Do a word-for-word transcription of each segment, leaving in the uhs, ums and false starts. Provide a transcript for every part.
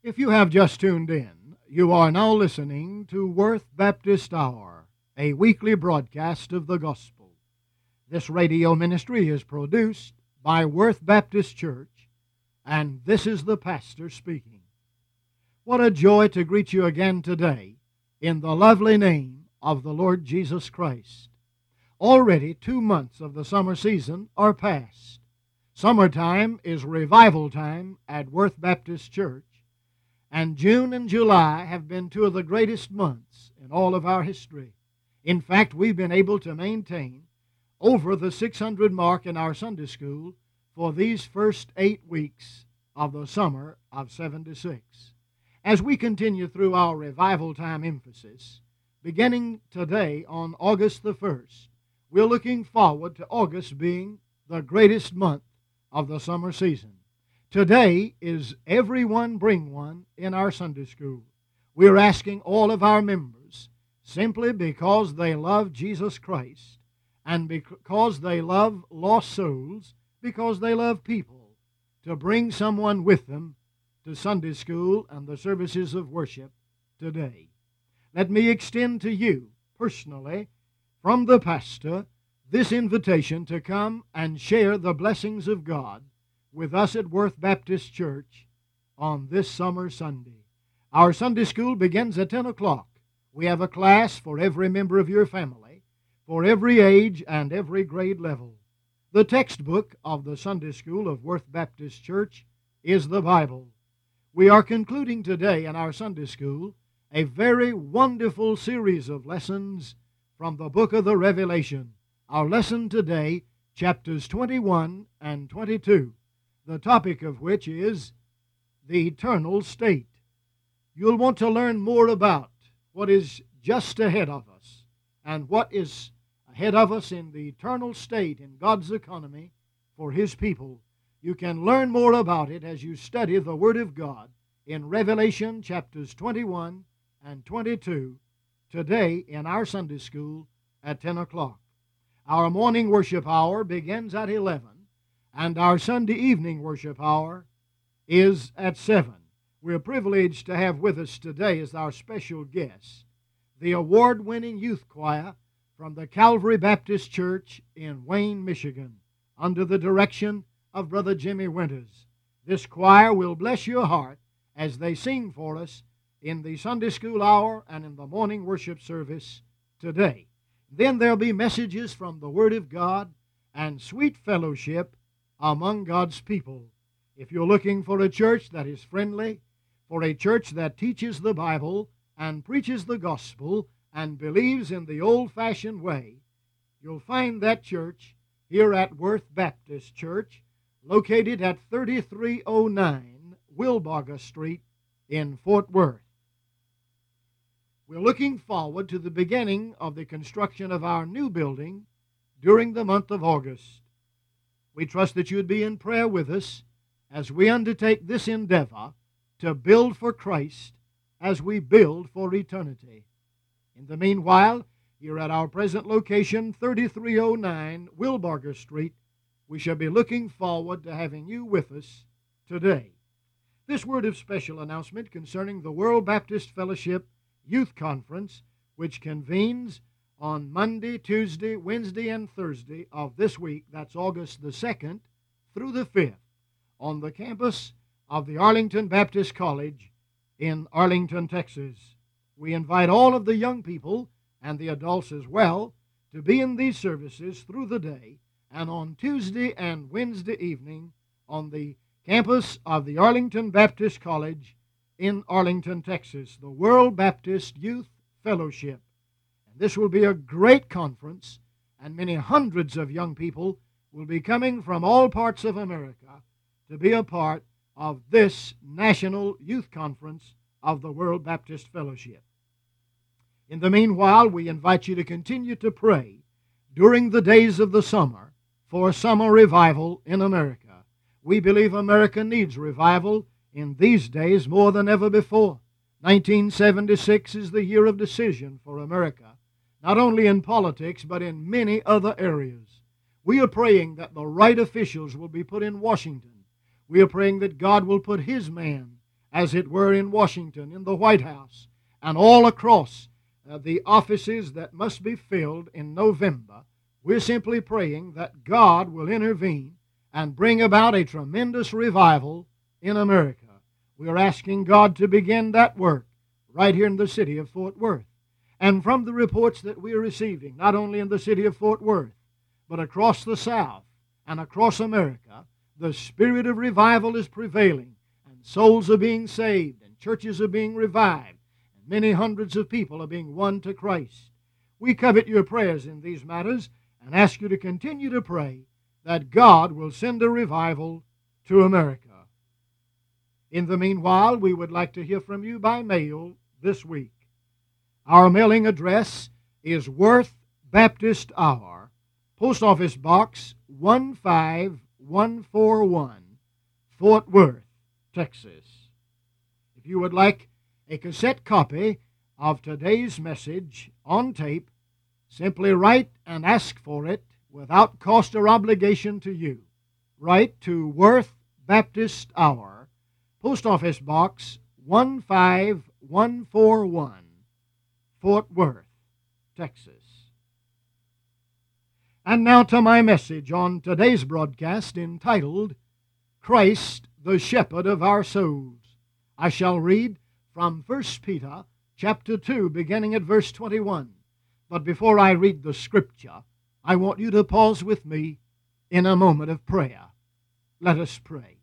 If you have just tuned in, you are now listening to Worth Baptist Hour, a weekly broadcast of the gospel. This radio ministry is produced by Worth Baptist Church, and this is the pastor speaking. What a joy to greet you again today in the lovely name of the Lord Jesus Christ. Already two months of the summer season are past. Summertime is revival time at Worth Baptist Church, and June and July have been two of the greatest months in all of our history. In fact, we've been able to maintain over the six hundred mark in our Sunday school for these first eight weeks of the summer of seventy-six. As we continue through our revival time emphasis, beginning today on August the first, we're looking forward to August being the greatest month of the summer season. Today is Everyone Bring One in our Sunday school. We're asking all of our members, simply because they love Jesus Christ and because they love lost souls, because they love people, to bring someone with them to Sunday school and the services of worship today. Let me extend to you personally, from the pastor, this invitation to come and share the blessings of God with us at Worth Baptist Church on this summer Sunday. Our Sunday school begins at ten o'clock. We have a class for every member of your family, for every age and every grade level. The textbook of the Sunday school of Worth Baptist Church is the Bible. We are concluding today in our Sunday school a very wonderful series of lessons from the book of the Revelation. Our lesson today, chapters twenty-one and twenty-two, the topic of which is the eternal state. You'll want to learn more about what is just ahead of us and what is ahead of us in the eternal state in God's economy for His people. You can learn more about it as you study the Word of God in Revelation chapters twenty-one and twenty-two today in our Sunday school at ten o'clock. Our morning worship hour begins at eleven, and our Sunday evening worship hour is at seven. We're privileged to have with us today as our special guest the award-winning youth choir from the Calvary Baptist Church in Wayne, Michigan, under the direction of Brother Jimmy Winters. This choir will bless your heart as they sing for us in the Sunday school hour and in the morning worship service today. Then there'll be messages from the Word of God and sweet fellowship among God's people. If you're looking for a church that is friendly, for a church that teaches the Bible and preaches the gospel and believes in the old-fashioned way, you'll find that church here at Worth Baptist Church, located at thirty-three oh nine Wilbarger Street in Fort Worth. We're looking forward to the beginning of the construction of our new building during the month of August. We trust that you'd be in prayer with us as we undertake this endeavor to build for Christ as we build for eternity. In the meanwhile, here at our present location, thirty-three oh nine Wilbarger Street, we shall be looking forward to having you with us today. This word of special announcement concerning the World Baptist Fellowship Youth Conference, which convenes on Monday, Tuesday, Wednesday, and Thursday of this week, that's August the second through the fifth, on the campus of the Arlington Baptist College in Arlington, Texas. We invite all of the young people and the adults as well to be in these services through the day and on Tuesday and Wednesday evening on the campus of the Arlington Baptist College in Arlington, Texas, the World Baptist Youth Fellowship. And this will be a great conference, and many hundreds of young people will be coming from all parts of America to be a part of this National Youth Conference of the World Baptist Fellowship. In the meanwhile, we invite you to continue to pray during the days of the summer for summer revival in America. We believe America needs revival in these days more than ever before. nineteen seventy-six is the year of decision for America, not only in politics but in many other areas. We are praying that the right officials will be put in Washington. We are praying that God will put His man as it were in Washington, in the White House, and all across uh, the offices that must be filled in November. We're simply praying that God will intervene and bring about a tremendous revival in America. We are asking God to begin that work right here in the city of Fort Worth. And from the reports that we are receiving, not only in the city of Fort Worth, but across the South and across America, the spirit of revival is prevailing, and souls are being saved, and churches are being revived, and many hundreds of people are being won to Christ. We covet your prayers in these matters and ask you to continue to pray that God will send a revival to America. In the meanwhile, we would like to hear from you by mail this week. Our mailing address is Worth Baptist Hour, Post Office Box one five one four one, Fort Worth, Texas. If you would like a cassette copy of today's message on tape, simply write and ask for it without cost or obligation to you. Write to Worth Baptist Hour, Post Office Box one five one four one, Fort Worth, Texas. And now to my message on today's broadcast entitled, Christ, the Shepherd of Our Souls. I shall read from First Peter chapter two, beginning at verse twenty-one. But before I read the scripture, I want you to pause with me in a moment of prayer. Let us pray.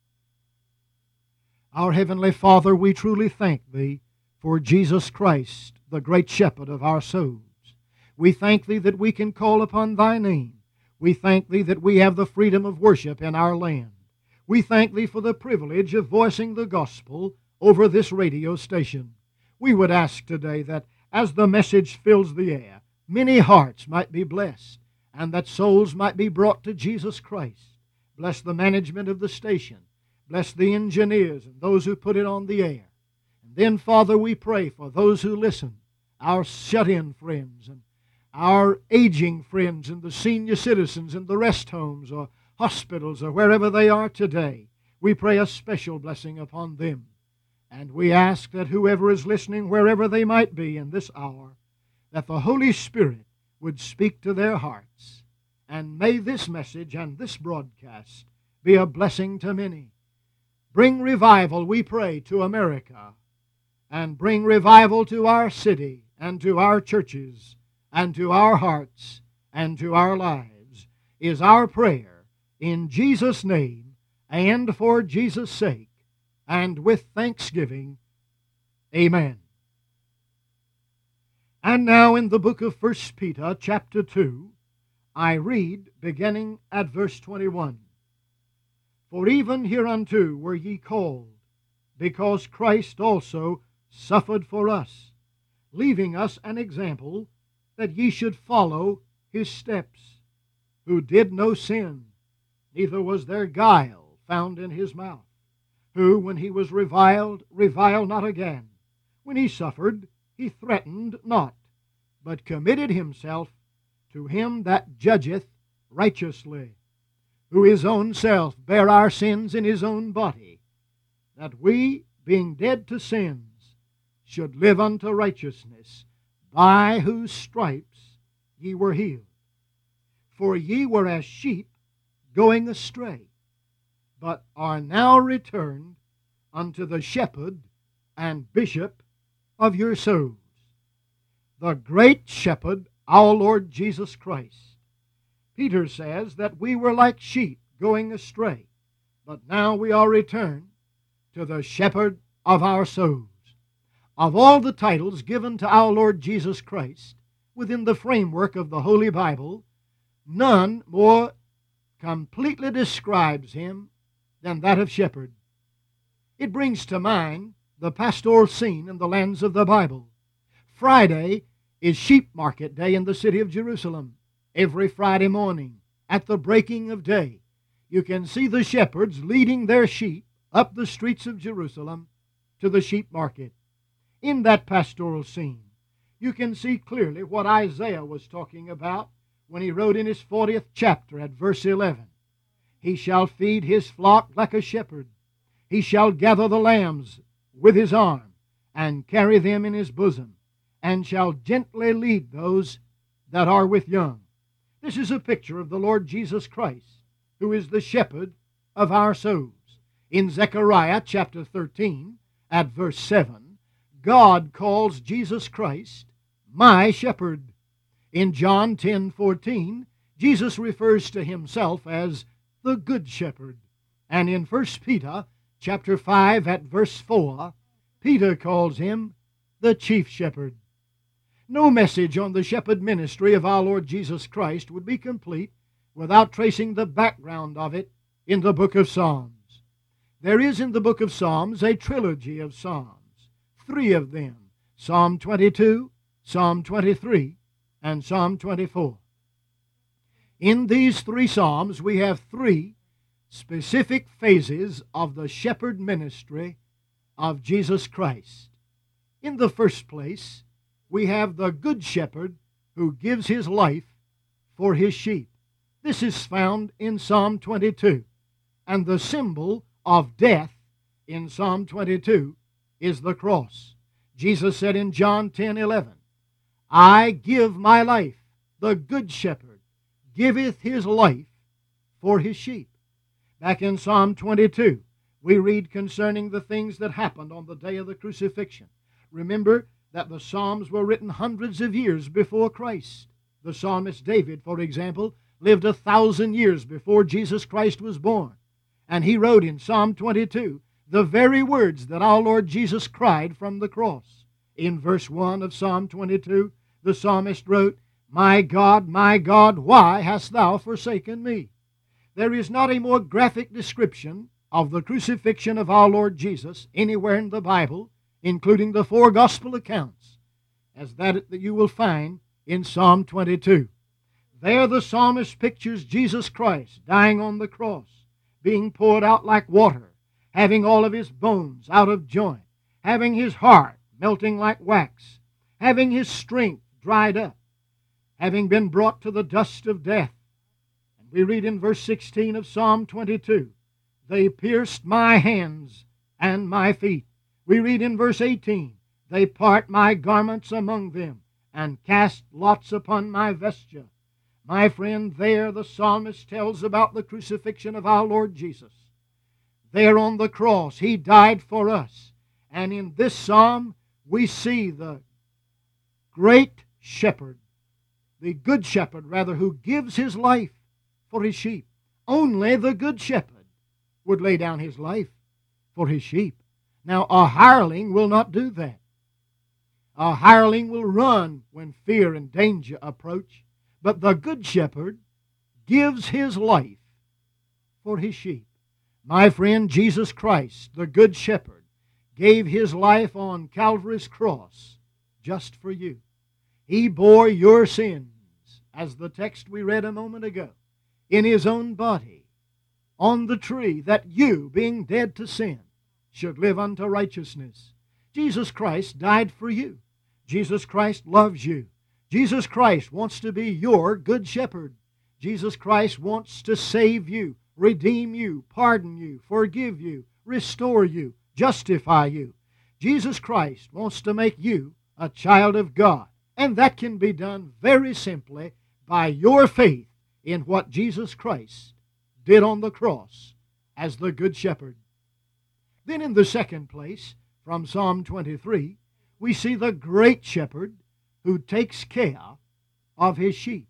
Our Heavenly Father, we truly thank Thee for Jesus Christ, the great shepherd of our souls. We thank Thee that we can call upon Thy name. We thank Thee that we have the freedom of worship in our land. We thank Thee for the privilege of voicing the gospel over this radio station. We would ask today that as the message fills the air, many hearts might be blessed, and that souls might be brought to Jesus Christ. Bless the management of the station. Bless the engineers and those who put it on the air. And then, Father, we pray for those who listen, our shut-in friends and our aging friends and the senior citizens in the rest homes or hospitals or wherever they are today. We pray a special blessing upon them. And we ask that whoever is listening, wherever they might be in this hour, that the Holy Spirit would speak to their hearts. And may this message and this broadcast be a blessing to many. Bring revival, we pray, to America, and bring revival to our city and to our churches and to our hearts and to our lives, is our prayer in Jesus' name and for Jesus' sake, and with thanksgiving. Amen. And now in the book of First Peter, chapter two, I read, beginning at verse twenty-one. For even hereunto were ye called, because Christ also suffered for us, leaving us an example, that ye should follow his steps, who did no sin, neither was there guile found in his mouth, who, when he was reviled, reviled not again. When he suffered, he threatened not, but committed himself to him that judgeth righteously, who his own self bare our sins in his own body, that we, being dead to sins, should live unto righteousness, by whose stripes ye were healed. For ye were as sheep going astray, but are now returned unto the shepherd and bishop of your souls, the great shepherd, our Lord Jesus Christ. Peter says that we were like sheep going astray, but now we are returned to the shepherd of our souls. Of all the titles given to our Lord Jesus Christ within the framework of the Holy Bible, none more completely describes him than that of shepherd. It brings to mind the pastoral scene in the lands of the Bible. Friday is sheep market day in the city of Jerusalem. Every Friday morning, at the breaking of day, you can see the shepherds leading their sheep up the streets of Jerusalem to the sheep market. In that pastoral scene, you can see clearly what Isaiah was talking about when he wrote in his fortieth chapter at verse eleven. He shall feed his flock like a shepherd. He shall gather the lambs with his arm, and carry them in his bosom, and shall gently lead those that are with young. This is a picture of the Lord Jesus Christ, who is the shepherd of our souls. In Zechariah chapter thirteen, at verse seven, God calls Jesus Christ my shepherd. In John ten fourteen, Jesus refers to himself as the good shepherd. And in First Peter chapter five, at verse four, Peter calls him the chief shepherd. No message on the shepherd ministry of our Lord Jesus Christ would be complete without tracing the background of it in the book of Psalms. There is in the book of Psalms a trilogy of psalms, three of them, Psalm twenty-two, Psalm twenty-three, and Psalm twenty-four. In these three psalms we have three specific phases of the shepherd ministry of Jesus Christ. In the first place, we have the good shepherd who gives his life for his sheep. This is found in Psalm twenty-two, and the symbol of death in Psalm twenty-two is the cross. Jesus said in John ten eleven, I give my life, the good shepherd giveth his life for his sheep. Back in Psalm twenty-two, we read concerning the things that happened on the day of the crucifixion. Remember that the Psalms were written hundreds of years before Christ. The psalmist David, for example, lived a thousand years before Jesus Christ was born. And he wrote in Psalm twenty-two the very words that our Lord Jesus cried from the cross. In verse one of Psalm twenty-two, the psalmist wrote, My God, my God, why hast thou forsaken me? There is not a more graphic description of the crucifixion of our Lord Jesus anywhere in the Bible, including the four gospel accounts, as that that you will find in Psalm twenty-two. There the psalmist pictures Jesus Christ dying on the cross, being poured out like water, having all of his bones out of joint, having his heart melting like wax, having his strength dried up, having been brought to the dust of death. And we read in verse sixteen of Psalm twenty-two, They pierced my hands and my feet. We read in verse eighteen, They part my garments among them, and cast lots upon my vesture. My friend, there the psalmist tells about the crucifixion of our Lord Jesus. There on the cross, He died for us. And in this psalm, we see the great shepherd, the good shepherd, rather, who gives his life for his sheep. Only the good shepherd would lay down his life for his sheep. Now, a hireling will not do that. A hireling will run when fear and danger approach. But the good shepherd gives his life for his sheep. My friend, Jesus Christ, the good shepherd, gave his life on Calvary's cross just for you. He bore your sins, as the text we read a moment ago, in his own body on the tree, that you, being dead to sin, should live unto righteousness. Jesus Christ died for you. Jesus Christ loves you. Jesus Christ wants to be your good shepherd. Jesus Christ wants to save you, redeem you, pardon you, forgive you, restore you, justify you. Jesus Christ wants to make you a child of God. And that can be done very simply by your faith in what Jesus Christ did on the cross as the good shepherd. Then in the second place, from Psalm twenty-three, we see the great shepherd who takes care of his sheep.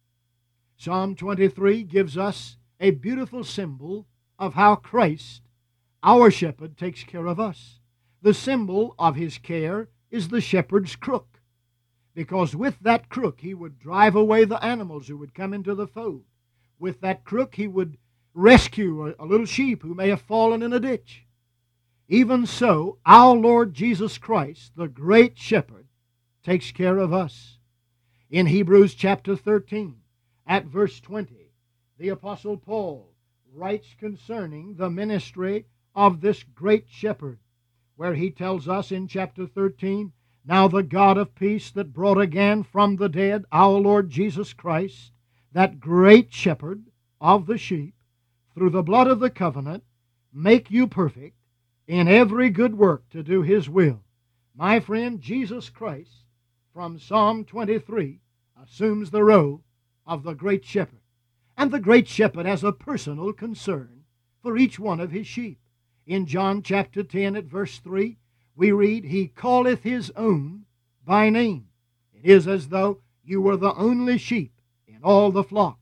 Psalm twenty-three gives us a beautiful symbol of how Christ, our shepherd, takes care of us. The symbol of his care is the shepherd's crook, because with that crook he would drive away the animals who would come into the fold. With that crook he would rescue a, a little sheep who may have fallen in a ditch. Even so, our Lord Jesus Christ, the great shepherd, takes care of us. In Hebrews chapter thirteen, at verse twenty, the Apostle Paul writes concerning the ministry of this great shepherd, where he tells us in chapter thirteen, Now the God of peace that brought again from the dead our Lord Jesus Christ, that great shepherd of the sheep, through the blood of the covenant, make you perfect, in every good work to do His will. My friend, Jesus Christ, from Psalm twenty-three, assumes the role of the great shepherd. And the great shepherd has a personal concern for each one of His sheep. In John chapter ten at verse three, we read, He calleth His own by name. It is as though you were the only sheep in all the flock.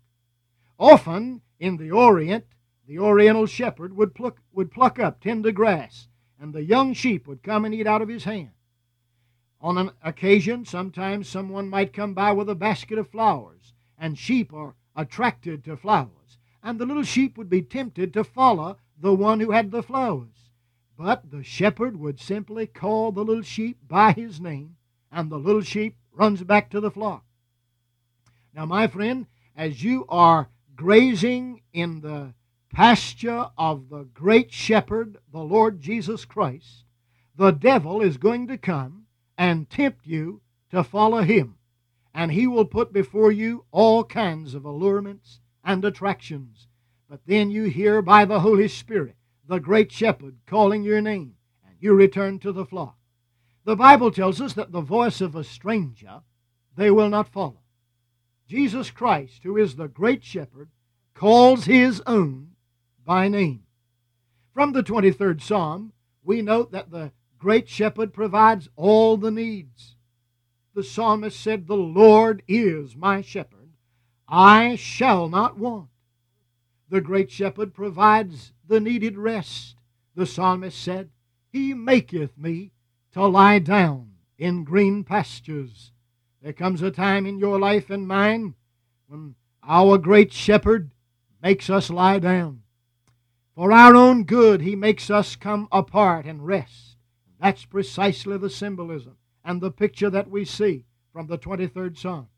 Often in the Orient, the Oriental shepherd would pluck, would pluck up tender grass, and the young sheep would come and eat out of his hand. On an occasion, sometimes someone might come by with a basket of flowers, and sheep are attracted to flowers, and the little sheep would be tempted to follow the one who had the flowers. But the shepherd would simply call the little sheep by his name, and the little sheep runs back to the flock. Now, my friend, as you are grazing in the pasture of the great shepherd, the Lord Jesus Christ, the devil is going to come and tempt you to follow him. And he will put before you all kinds of allurements and attractions. But then you hear by the Holy Spirit the great shepherd calling your name, and you return to the flock. The Bible tells us that the voice of a stranger they will not follow. Jesus Christ, who is the great shepherd, calls His own by name. From the twenty-third Psalm, we note that the great shepherd provides all the needs. The psalmist said, The Lord is my shepherd, I shall not want. The great shepherd provides the needed rest. The psalmist said, He maketh me to lie down in green pastures. There comes a time in your life and mine when our great shepherd makes us lie down. For our own good, He makes us come apart and rest. That's precisely the symbolism and the picture that we see from the twenty-third Psalm.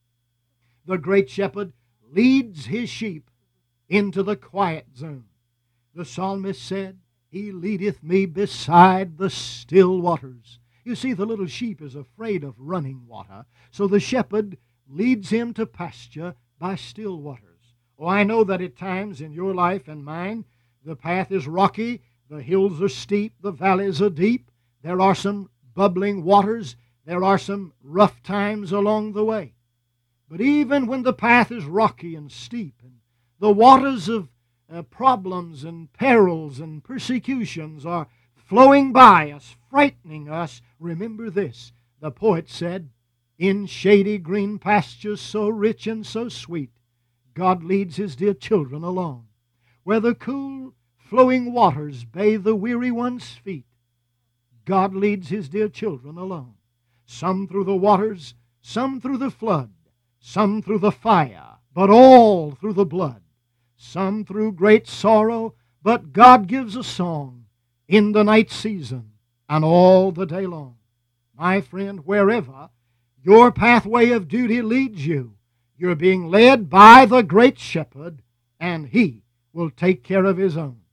The great shepherd leads his sheep into the quiet zone. The psalmist said, He leadeth me beside the still waters. You see, the little sheep is afraid of running water, so the shepherd leads him to pasture by still waters. Oh, I know that at times in your life and mine, the path is rocky, the hills are steep, the valleys are deep. There are some bubbling waters. There are some rough times along the way. But even when the path is rocky and steep, and the waters of uh, problems and perils and persecutions are flowing by us, frightening us, remember this. The poet said, In shady green pastures so rich and so sweet, God leads His dear children along, where the cool flowing waters bathe the weary one's feet. God leads His dear children along, some through the waters, some through the flood, some through the fire, but all through the blood, some through great sorrow, but God gives a song in the night season and all the day long. My friend, wherever your pathway of duty leads you, you're being led by the great shepherd, and He will take care of His own.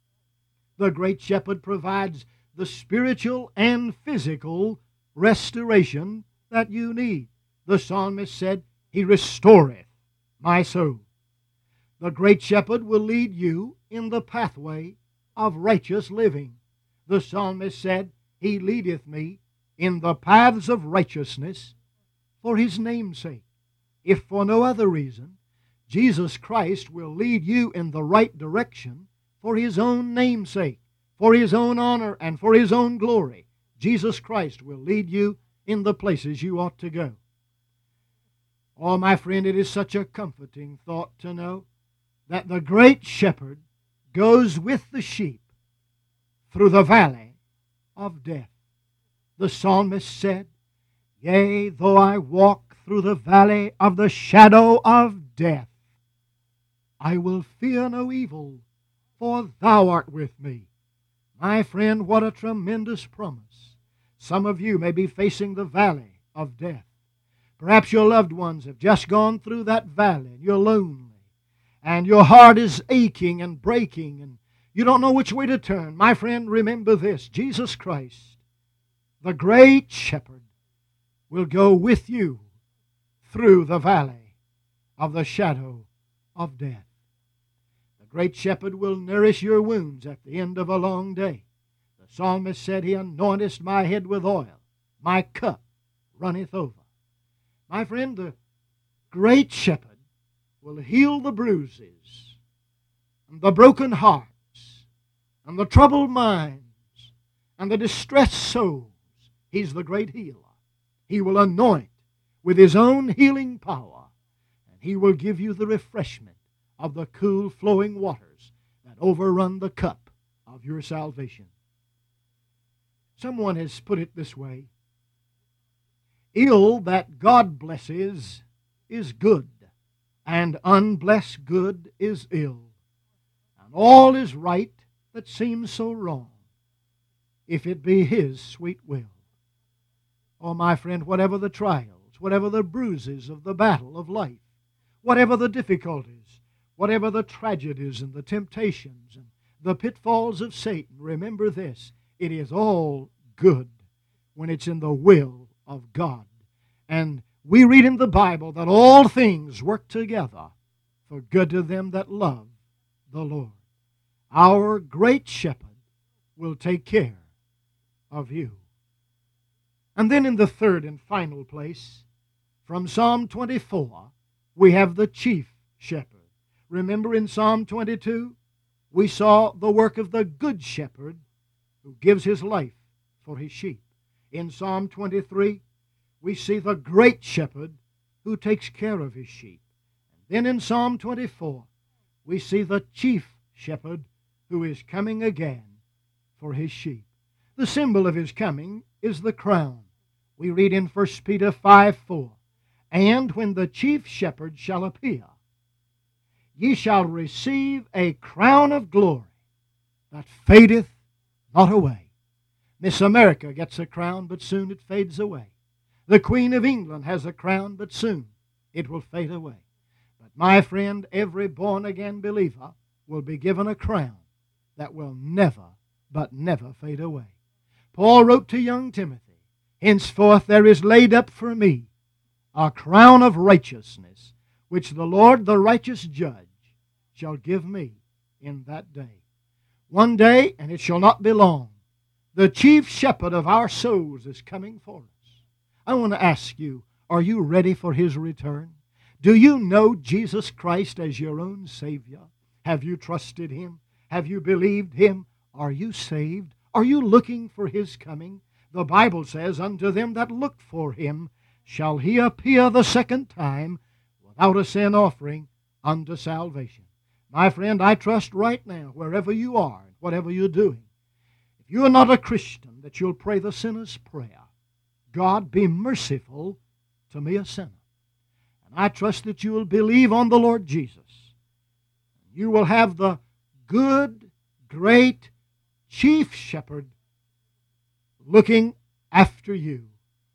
The great shepherd provides the spiritual and physical restoration that you need. The psalmist said, He restoreth my soul. The great shepherd will lead you in the pathway of righteous living. The psalmist said, He leadeth me in the paths of righteousness for His name's sake. If for no other reason, Jesus Christ will lead you in the right direction for His own name's sake, for His own honor and for His own glory. Jesus Christ will lead you in the places you ought to go. Oh, my friend, it is such a comforting thought to know that the great shepherd goes with the sheep through the valley of death. The psalmist said, Yea, though I walk through the valley of the shadow of death, I will fear no evil, for Thou art with me. My friend, what a tremendous promise. Some of you may be facing the valley of death. Perhaps your loved ones have just gone through that valley, and you're lonely, and your heart is aching and breaking, and you don't know which way to turn. My friend, remember this. Jesus Christ, the great shepherd, will go with you through the valley of the shadow of death. The great shepherd will nourish your wounds at the end of a long day. psalmist said, He anointeth my head with oil. My cup runneth over. My friend, the great shepherd will heal the bruises and the broken hearts and the troubled minds and the distressed souls. He's the great healer. He will anoint with His own healing power, and He will give you the refreshment of the cool flowing waters that overrun the cup of your salvation. Someone has put it this way: ill that God blesses is good, and unblessed good is ill. And all is right that seems so wrong, if it be His sweet will. Oh, my friend, whatever the trials, whatever the bruises of the battle of life, whatever the difficulties, whatever the tragedies and the temptations and the pitfalls of Satan, remember this: it is all good when it's in the will of God. And we read in the Bible that all things work together for good to them that love the Lord. Our great shepherd will take care of you. And then in the third and final place, from Psalm twenty-four, we have the chief shepherd. Remember in Psalm twenty-two, we saw the work of the good shepherd who gives his life for his sheep. In Psalm twenty-three, we see the great shepherd who takes care of his sheep. And then in Psalm twenty-four, we see the chief shepherd who is coming again for his sheep. The symbol of his coming is the crown. We read in First Peter five four, And when the chief shepherd shall appear, ye shall receive a crown of glory that fadeth not away. Miss America gets a crown, but soon it fades away. The Queen of England has a crown, but soon it will fade away. But my friend, every born-again believer will be given a crown that will never, but never fade away. Paul wrote to young Timothy, Henceforth there is laid up for me a crown of righteousness, which the Lord, the righteous judge, shall give me in that day. One day, and it shall not be long, the chief shepherd of our souls is coming for us. I want to ask you, are you ready for His return? Do you know Jesus Christ as your own Savior? Have you trusted Him? Have you believed Him? Are you saved? Are you looking for His coming? The Bible says, Unto them that look for Him shall He appear the second time without a sin offering unto salvation. My friend, I trust right now, wherever you are, whatever you're doing, if you are not a Christian, that you'll pray the sinner's prayer. God, be merciful to me, a sinner. And I trust that you will believe on the Lord Jesus. You will have the good, great chief shepherd looking after you,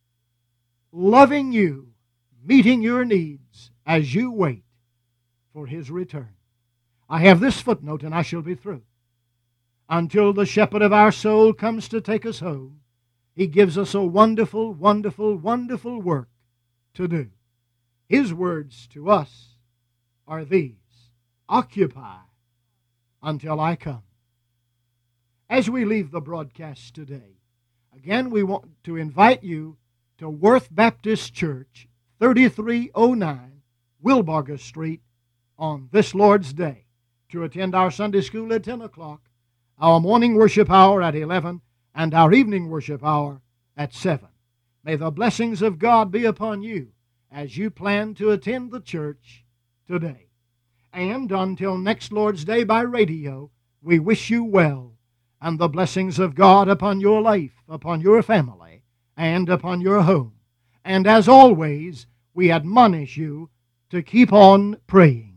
loving you, meeting your needs as you wait for His return. I have this footnote and I shall be through. Until the shepherd of our soul comes to take us home, He gives us a wonderful, wonderful, wonderful work to do. His words to us are these: occupy until I come. As we leave the broadcast today, again we want to invite you to Worth Baptist Church, thirty-three oh nine Wilbarger Street, on this Lord's Day, to attend our Sunday school at ten o'clock, our morning worship hour at eleven, and our evening worship hour at seven. May the blessings of God be upon you as you plan to attend the church today. And until next Lord's Day by radio, we wish you well, and the blessings of God upon your life, upon your family, and upon your home. And as always, we admonish you to keep on praying.